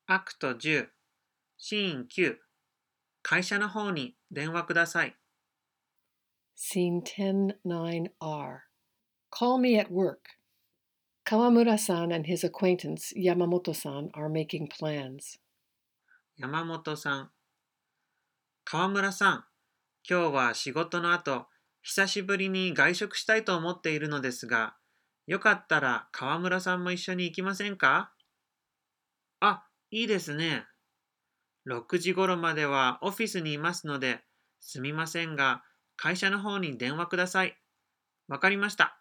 アクト10、シーン9、会社の方に電話ください。 Scene 10-9R. Call me at work. Kawamura-san and his acquaintance Yamamoto-san are making plans. 山本さん、川村さん、今日は仕事の後、久しぶりに外食したいと思っているのですが、よかったら川村さんも一緒に行きませんか？あ、いいですね。6時頃まではオフィスにいますので、すみませんが、会社の方に電話ください。わかりました。